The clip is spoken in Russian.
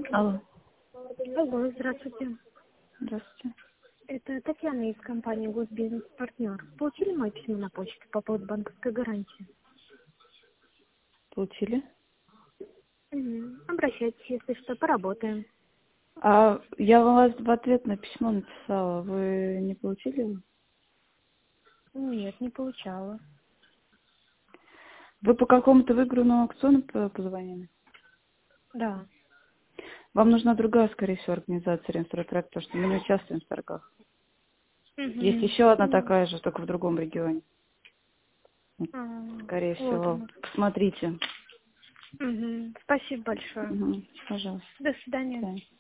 Алло. Алло, здравствуйте. Здравствуйте. Это Татьяна из компании Госбизнес Партнер. Получили мое письмо на почту по поводу банковской гарантии? Получили? Обращайтесь, если что, поработаем. А я вас в ответ на письмо написала. Вы не получили его? Нет, не получала. Вы по какому-то выигранному аукциону позвонили? Да. Вам нужна другая, скорее всего, организация Ремстройтрек, потому что мы не участвуем в торгах. Есть еще одна такая же, только в другом регионе. Вот, скорее Вот всего. оно. Посмотрите. Спасибо большое. Пожалуйста. До свидания. До свидания.